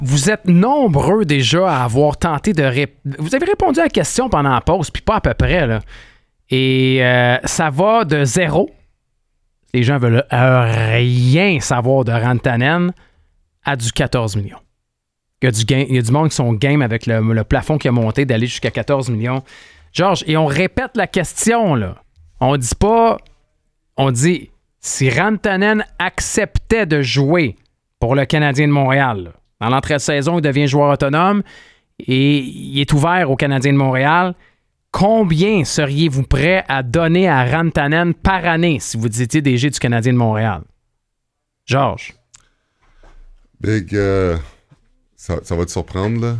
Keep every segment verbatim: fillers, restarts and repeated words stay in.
vous êtes nombreux déjà à avoir tenté de... Rép... Vous avez répondu à la question pendant la pause, puis pas à peu près, là. Et euh, ça va de zéro. Les gens veulent euh, rien savoir de Rantanen à du quatorze millions. Il y a du, game, il y a du monde qui sont game avec le, le plafond qui a monté d'aller jusqu'à quatorze millions. Georges, et on répète la question, là. On dit pas... On dit, si Rantanen acceptait de jouer pour le Canadien de Montréal, là, dans l'entrée de saison, il devient joueur autonome et il est ouvert au Canadien de Montréal, combien seriez-vous prêt à donner à Rantanen par année si vous étiez D G du Canadien de Montréal? Georges. Big... Euh... Ça, ça va te surprendre, là?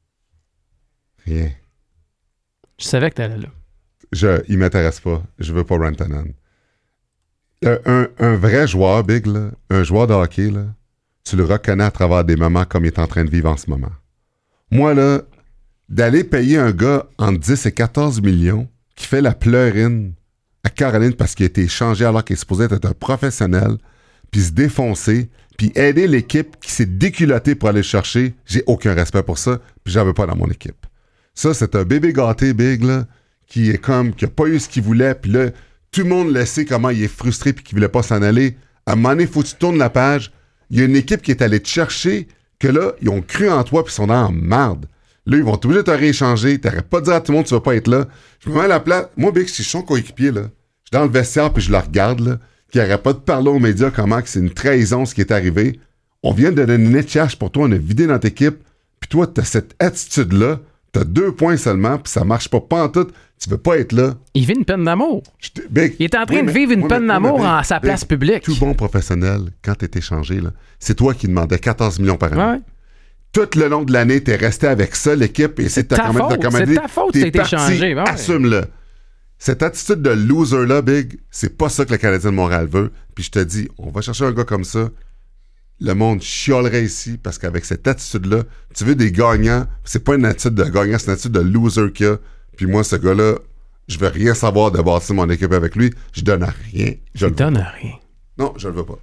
Rien. Je savais que t'allais là. Je, il m'intéresse pas. Je veux pas Rantanen. Un, un, un vrai joueur, Big, là, un joueur de hockey, là, tu le reconnais à travers des moments comme il est en train de vivre en ce moment. Moi, là, d'aller payer un gars entre dix et quatorze millions qui fait la pleurine à Caroline parce qu'il a été échangé alors qu'il est supposé être un professionnel, puis se défoncer, puis aider l'équipe qui s'est déculottée pour aller le chercher, j'ai aucun respect pour ça, puis j'en veux pas dans mon équipe. Ça, c'est un bébé gâté, Big, là, qui est comme, qui a pas eu ce qu'il voulait, puis là, tout le monde le sait comment il est frustré puis qu'il voulait pas s'en aller. À un moment donné, il faut que tu tournes la page. Il y a une équipe qui est allée te chercher, que là, ils ont cru en toi puis ils sont dans la merde. Là, ils vont t'obliger de te rééchanger, t'arrêtes pas de dire à tout le monde que tu vas pas être là. Je me mets à la place. Moi, Big, si je suis son coéquipier, là, je suis dans le vestiaire puis je le regarde, là, qui n'arrête pas de parler aux médias comment que c'est une trahison ce qui est arrivé. On vient de donner une étiage pour toi, on a vidé notre équipe, puis toi, t'as cette attitude-là, t'as deux points seulement, puis ça marche pas, pas en tout, tu veux pas être là. Il vit une peine d'amour. Big, il est en train oui, de mais, vivre une oui, peine mais, d'amour oui, mais, en sa Big, place publique. Tout bon professionnel, quand t'es échangé, là, c'est toi qui demandais quatorze millions par année. Ouais. Tout le long de l'année, t'es resté avec ça, l'équipe, et c'est, c'est ta faute. C'est ta faute, c'est échangé. Ouais. Assume-le. Cette attitude de loser-là, Big, c'est pas ça que le Canadien de Montréal veut. Puis je te dis, on va chercher un gars comme ça. Le monde chialerait ici parce qu'avec cette attitude-là, tu veux des gagnants. C'est pas une attitude de gagnant, c'est une attitude de loser qu'il y a. Puis moi, ce gars-là, je veux rien savoir de bâtir mon équipe avec lui. Je donne rien. Je ne donne rien. Non, je le veux pas.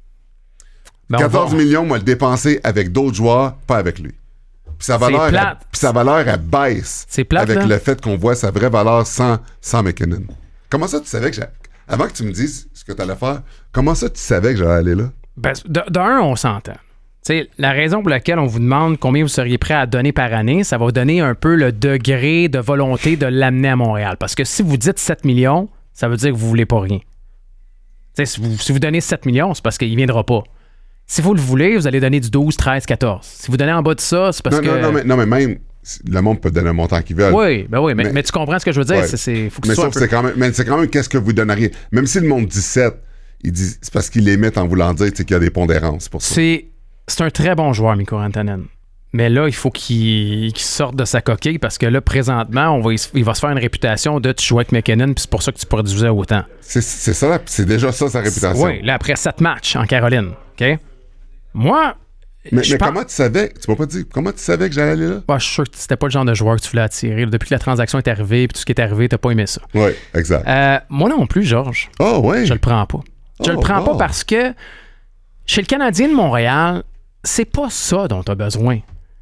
Ben quatorze millions, moi, le dépenser avec d'autres joueurs, pas avec lui. Puis sa valeur, elle, puis sa valeur, elle baisse c'est plate, avec là. le fait qu'on voit sa vraie valeur sans, sans McKinnon. Comment ça, tu savais que j'ai... Avant que tu me dises ce que tu allais faire, comment ça, tu savais que j'allais aller là? Ben, d'un, on s'entend. T'sais, la raison pour laquelle on vous demande combien vous seriez prêt à donner par année, ça va vous donner un peu le degré de volonté de l'amener à Montréal. Parce que si vous dites sept millions, ça veut dire que vous voulez pas rien. T'sais, si vous, si vous donnez sept millions, c'est parce qu'il viendra pas. Si vous le voulez, vous allez donner du douze, treize, quatorze. Si vous donnez en bas de ça, c'est parce non, que... Non, non, mais, non, mais même, le monde peut donner un montant qu'il veut. Oui, ben oui, mais, mais, mais tu comprends ce que je veux dire. Ouais. C'est, c'est, faut que mais ce soit sauf, c'est quand même, mais c'est quand même qu'est-ce que vous donneriez. Même si le monde dit sept, il dit, c'est parce qu'il les met en voulant dire qu'il y a des pondérances pour ça. C'est, c'est un très bon joueur, Mikko Rantanen. Mais là, il faut qu'il, qu'il sorte de sa coquille parce que là, présentement, on va, il va se faire une réputation de tu joues avec McKinnon puis c'est pour ça que tu produisais autant. C'est, c'est ça, c'est déjà ça sa réputation. Oui, là, après sept matchs en Caroline. OK? Moi... Mais, mais pense... comment tu savais, tu m'as pas dit, comment tu savais que j'allais aller là? Bah, je suis sûr que c'était pas le genre de joueur que tu voulais attirer. Depuis que la transaction est arrivée et tout ce qui est arrivé, t'as pas aimé ça. Oui, exact. Euh, moi non plus, Georges. Oh, oui. Je le prends pas. Je oh, le prends oh. pas parce que chez le Canadien de Montréal, c'est pas ça dont tu as besoin.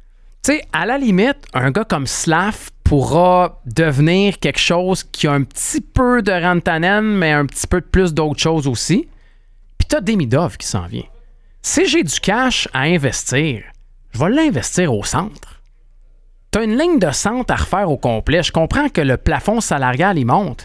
Tu sais, à la limite, un gars comme Slav pourra devenir quelque chose qui a un petit peu de Rantanen, mais un petit peu plus d'autres choses aussi. Puis t'as Demidov qui s'en vient. Si j'ai du cash à investir, je vais l'investir au centre. T'as une ligne de centre à refaire au complet. Je comprends que le plafond salarial, il monte.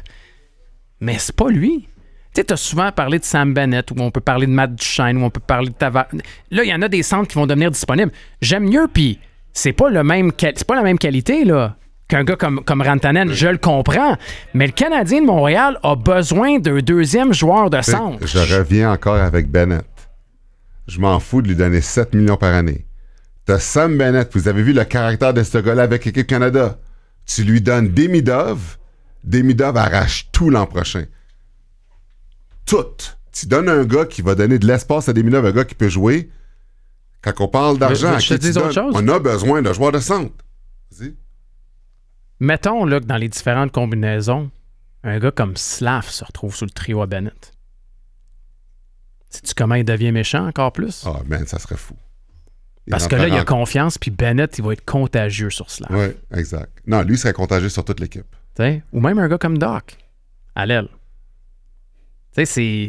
Mais c'est pas lui. Tu sais, t'as souvent parlé de Sam Bennett, ou on peut parler de Matt Duchesne, ou on peut parler de Tavares. Là, il y en a des centres qui vont devenir disponibles. J'aime mieux, puis c'est pas le même c'est pas la même qualité, là, qu'un gars comme, comme Rantanen. Je le comprends. Mais le Canadien de Montréal a besoin d'un deuxième joueur de centre. Je reviens encore avec Bennett. Je m'en fous de lui donner sept millions par année. T'as Sam Bennett, vous avez vu le caractère de ce gars-là avec l'équipe Canada. Tu lui donnes Demidov, Demidov arrache tout l'an prochain. Tout. Tu donnes un gars qui va donner de l'espace à Demidov, un gars qui peut jouer. Quand on parle d'argent, je, je te dis autre chose. On a besoin de joueurs de centre. Vas-y. Mettons là, que dans les différentes combinaisons, un gars comme Slav se retrouve sous le trio à Bennett. Sais-tu comment il devient méchant encore plus? Ah, man, ça serait fou. Parce que là, il y a confiance, puis Bennett, il va être contagieux sur cela. Oui, exact. Non, lui, il serait contagieux sur toute l'équipe. T'sais? Ou même un gars comme Doc, à l'aile. Tu sais, c'est...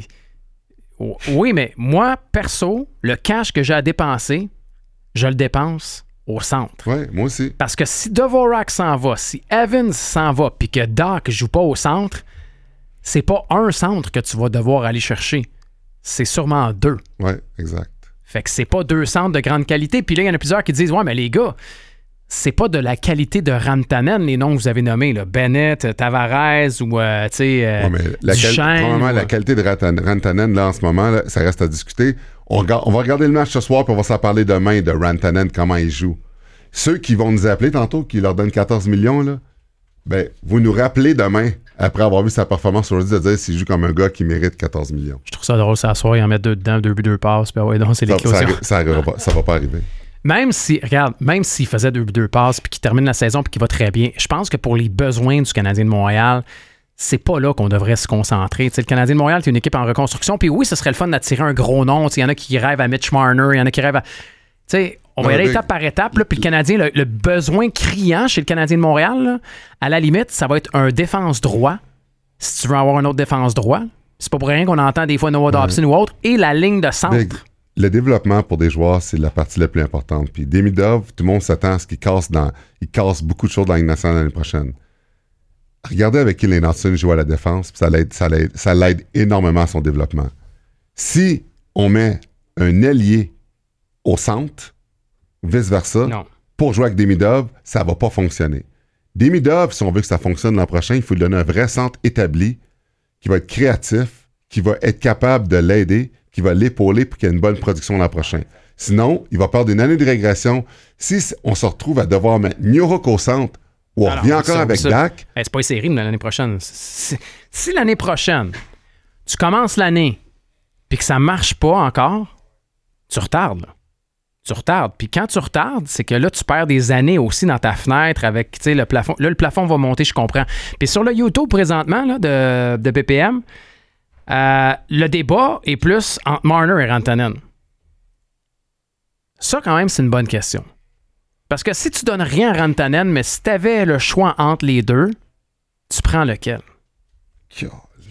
Oui, mais moi, perso, le cash que j'ai à dépenser, je le dépense au centre. Oui, moi aussi. Parce que si Dvorak s'en va, si Evans s'en va, puis que Doc joue pas au centre, c'est pas un centre que tu vas devoir aller chercher. C'est sûrement deux. Oui, exact. Fait que c'est pas deux centres de grande qualité. Puis là, il y en a plusieurs qui disent « Ouais, mais les gars, c'est pas de la qualité de Rantanen, les noms que vous avez nommés, là. Bennett, euh, ou, euh, tu sais, euh, ouais, la, quali- ou... la qualité de Rantanen, là, en ce moment, là, ça reste à discuter. On, regarde, on va regarder le match ce soir, puis on va s'en parler demain de Rantanen, comment il joue. Ceux qui vont nous appeler tantôt, qui leur donnent quatorze millions, là, ben, vous nous rappelez demain, après avoir vu sa performance aujourd'hui, de dire s'il joue comme un gars qui mérite quatorze millions. Je trouve ça drôle, ça soir, il en met deux dedans, deux buts, deux passes, puis ouais, donc c'est l'éclosion. Ça, ça, ça, ça, ça va pas arriver. Même si, regarde, même s'il faisait deux buts, deux passes, puis qu'il termine la saison, puis qu'il va très bien, je pense que pour les besoins du Canadien de Montréal, c'est pas là qu'on devrait se concentrer. T'sais, le Canadien de Montréal, c'est une équipe en reconstruction, puis oui, ce serait le fun d'attirer un gros nom. Il y en a qui rêvent à Mitch Marner, il y en a qui rêvent à... T'sais, on va y aller étape par étape, puis le Canadien, le, le besoin criant chez le Canadien de Montréal, là, à la limite, ça va être un défense droit, si tu veux avoir un autre défense droit. C'est pas pour rien qu'on entend des fois Noah Dobson ouais. ou autre, et la ligne de centre. Big. Le développement pour des joueurs, c'est la partie la plus importante. Puis Demidov, tout le monde s'attend à ce qu'il casse dans, il casse beaucoup de choses dans la Ligue nationale l'année prochaine. Regardez avec qui les Norton jouent à la défense, puis ça l'aide, ça l'aide, ça l'aide énormément à son développement. Si on met un ailier au centre, vice-versa, non. pour jouer avec Demidov, ça va pas fonctionner. Demidov, si on veut que ça fonctionne l'an prochain, il faut lui donner un vrai centre établi, qui va être créatif, qui va être capable de l'aider, qui va l'épauler pour qu'il y ait une bonne production l'an prochain. Sinon, il va perdre une année de régression. Si on se retrouve à devoir mettre Newhook au centre, ou on revient encore ça, avec ça, Dak... Hey, c'est pas une série l'année prochaine. Si, si l'année prochaine, tu commences l'année puis que ça marche pas encore, tu retardes. Là. Tu retardes. Puis quand tu retardes, c'est que là, tu perds des années aussi dans ta fenêtre avec le plafond. Là, le plafond va monter, je comprends. Puis sur le YouTube présentement là, de, de B P M, Euh, le débat est plus entre Marner et Rantanen. Ça, quand même, c'est une bonne question. Parce que si tu donnes rien à Rantanen, mais si tu avais le choix entre les deux, tu prends lequel? Je,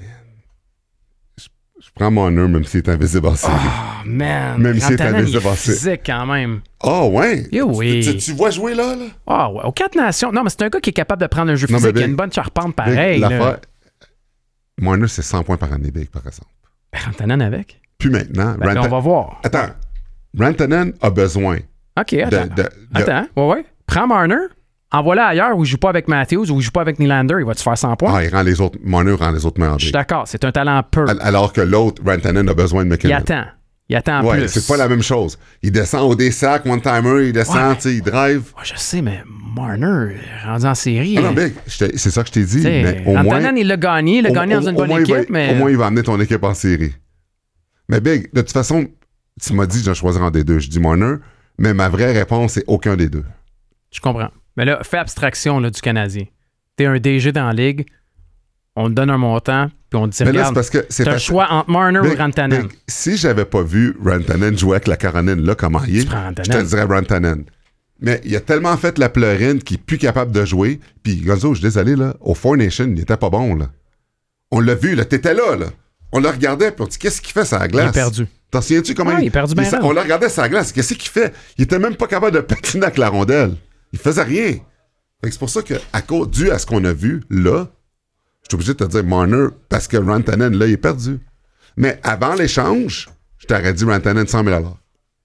je prends Marner, même s'il est invisible en série. Oh, man! Même s'il est invisible en série. Physique, quand même. Ah, oh, ouais? Et oui. Tu, tu, tu vois jouer là, là? Ah, oh, ouais. Aux quatre nations. Non, mais c'est un gars qui est capable de prendre un jeu non, physique. Il a une bonne charpente pareil. Marner, c'est cent points par année, Big, par exemple. Rantanen avec? Puis maintenant... Ben, Ranta... on va voir. Attends. Rantanen a besoin... OK, attends. De, de, de... Attends, ouais, ouais. Prends Marner, envoie-le ailleurs où il joue pas avec Matthews, où il joue pas avec Nylander, il va te faire cent points. Ah, il rend les autres... Marner rend les autres meilleurs. Je suis d'accord, c'est un talent pur. Alors que l'autre, Rantanen, a besoin de McKinnon. Il attend. Il attend ouais, plus. C'est pas la même chose. Il descend au D-sac, one-timer, il descend, ouais, tu sais, il drive. Ouais, je sais, mais Marner, rendu en série... Ah non, Big, c'est ça que je t'ai dit. Mais au Rantanen, moins, il l'a gagné, il l'a gagné au, dans une au bonne équipe, va, mais... Au moins, il va amener ton équipe en série. Mais Big, de toute façon, tu m'as dit que je choisirais un des deux. Je dis Marner, mais ma vraie réponse, c'est aucun des deux. Je comprends. Mais là, fais abstraction là, du Canadien. T'es un D G dans la ligue, on te donne un montant, puis on te dit, mais regarde, t'as le choix entre Marner Big, ou Rantanen. Big, si j'avais pas vu Rantanen jouer avec la Caroline, là, comment il est, je te dirais Rantanen. Mais il a tellement fait la pleurine qu'il est plus capable de jouer. Puis Gonzo, je suis désolé, là, au Four Nations, il était pas bon, là. On l'a vu, là, t'étais là, là. On le regardait, puis on dit, qu'est-ce qu'il fait sur la glace? Il est perdu. T'en souviens-tu comment ah, il... il est perdu bien il... On le regardait sur la glace, qu'est-ce qu'il fait? Il était même pas capable de patiner avec la rondelle. Il faisait rien. Fait que c'est pour ça que, à cause, dû à ce qu'on a vu, là, je suis obligé de te dire Marner, parce que Rantanen, là, il est perdu. Mais avant l'échange, je t'aurais dit Rantanen cent mille dollars.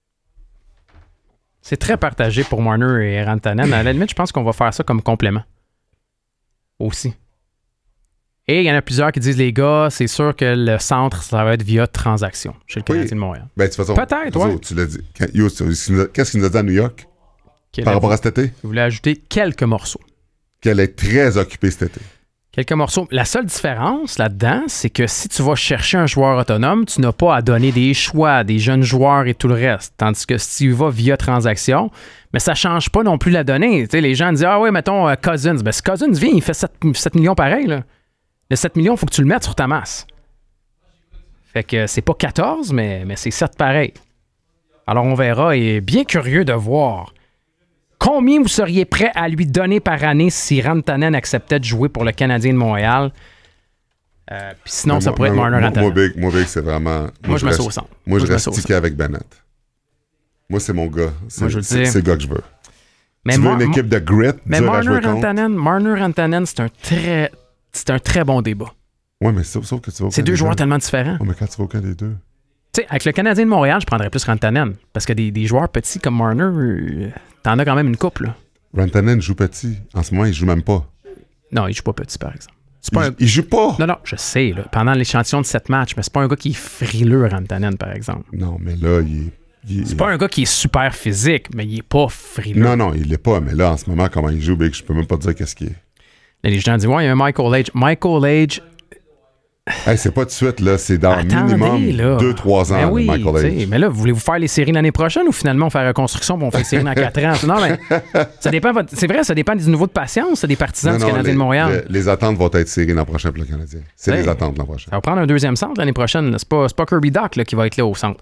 C'est très partagé pour Marner et Rantanen. À la limite, je pense qu'on va faire ça comme complément. Aussi. Et il y en a plusieurs qui disent, les gars, c'est sûr que le centre, ça va être via transaction chez le Canadien oui. de Montréal. Ben, de toute façon, peut-être, ouais. Tu l'as dit. Yo, qu'est-ce qu'il nous a dit à New York Quel par rapport à cet été? Vous voulez ajouter quelques morceaux. Qu'elle est très occupée cet été. Quelques morceaux. La seule différence là-dedans, c'est que si tu vas chercher un joueur autonome, tu n'as pas à donner des choix, des jeunes joueurs et tout le reste. Tandis que si tu vas via transaction, mais ça ne change pas non plus la donnée. Tu sais, les gens disent, ah oui, mettons uh, Cousins. Ben, si Cousins vient, il fait sept millions pareil. Là. Le sept millions, il faut que tu le mettes sur ta masse. Fait que c'est pas quatorze, mais, mais c'est sept pareil. Alors, on verra et bien curieux de voir combien vous seriez prêt à lui donner par année si Rantanen acceptait de jouer pour le Canadien de Montréal. Euh, Puis sinon, Mais ça moi, pourrait être moi, Marner Rantanen. Moi, Big, moi, Big, c'est vraiment... Moi, Moi, je me reste- sens au centre. Moi, je Moi, je me reste sens au stické avec Bennett. Moi, c'est mon gars. C'est Moi, je le c'est- dis. c'est le gars que je veux. Mais tu veux Mar- une équipe de grit, Mais dur à Marner jouer contre? Rantanen, Marner Rantanen, c'est un très, c'est un très bon débat. Ouais, mais sauf, sauf que tu vas C'est deux joueurs tellement différents. Oh, mais quand tu vas aucun des deux. Tu sais, avec le Canadien de Montréal, je prendrais plus Rantanen. Parce que des, des joueurs petits comme Marner, euh, t'en as quand même une couple. Là. Rantanen joue petit. En ce moment, il joue même pas. Non, il joue pas petit, par exemple. C'est Il, pas un... il joue pas! Non, non, je sais, là, pendant l'échantillon de sept matchs, mais c'est pas un gars qui est frileux, Rantanen, par exemple. Non, mais là, il est... il est- C'est pas un gars qui est super physique, mais il est pas frileux. Non, non, il l'est pas. Mais là, en ce moment, comment il joue, Big, je peux même pas te dire qu'est-ce qu'il est. Là, les gens disent, ouais, il y a un Michael Age. Michael Age, Hey, c'est pas de suite, là. C'est dans attendez, minimum là. deux trois ans, Ben là, oui, Michael tu sais, Age. mais là, voulez-vous faire les séries l'année prochaine ou finalement on fait la reconstruction et on fait les séries dans quatre ans? Non, mais ça dépend. votre- C'est vrai, ça dépend du niveau de patience des partisans Non, du non, Canadien les, de Montréal. les- les attentes vont être serrées l'an prochain pour le Canadien. C'est Hey. les attentes l'an prochain. Ça va prendre un deuxième centre l'année prochaine. là. C'est pas, c'est pas Kirby Doc là, qui va être là au centre.